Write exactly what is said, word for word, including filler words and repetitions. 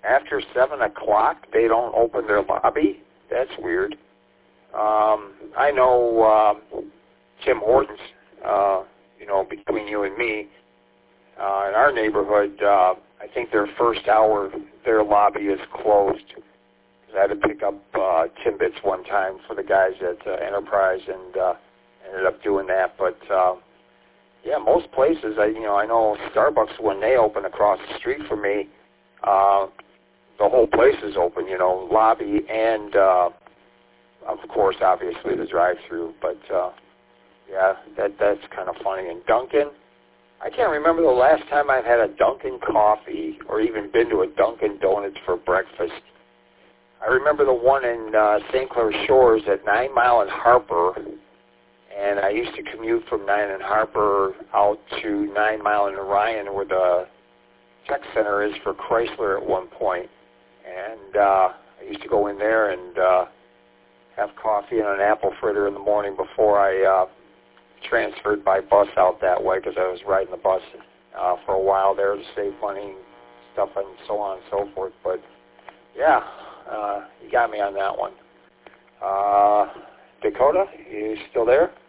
after seven o'clock they don't open their lobby? That's weird. Um, I know um, Tim Hortons, uh, you know, between you and me, uh, in our neighborhood, uh, I think their first hour, their lobby is closed. I had to pick up uh, Timbits one time for the guys at uh, Enterprise, and uh, ended up doing that. But uh, yeah, most places, I you know, I know Starbucks, when they open across the street from me, uh, the whole place is open. You know, lobby and uh, of course, obviously the drive-through. But uh, yeah, that that's kind of funny. And Dunkin', I can't remember the last time I've had a Dunkin' coffee or even been to a Dunkin' Donuts for breakfast. I remember the one in uh, Saint Clair Shores at Nine Mile and Harper, and I used to commute from Nine and Harper out to Nine Mile and Orion, where the tech center is for Chrysler at one point. And uh, I used to go in there and uh, have coffee and an apple fritter in the morning before I uh, transferred by bus out that way, because I was riding the bus uh, for a while there to save money and stuff and so on and so forth. But yeah. Uh, you got me on that one. Uh, Dakota, you still there?